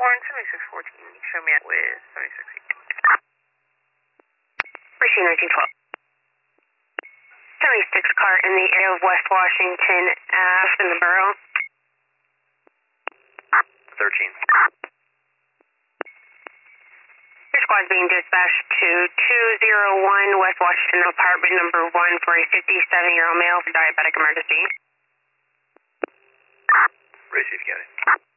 Warren 7614, show me out with 7618. Receive 1912. 76 car in the area of West Washington Ave in the borough. 13. Your squad's being dispatched to 201 West Washington apartment number 1 for a 57-year-old male for diabetic emergency. Receive, got it.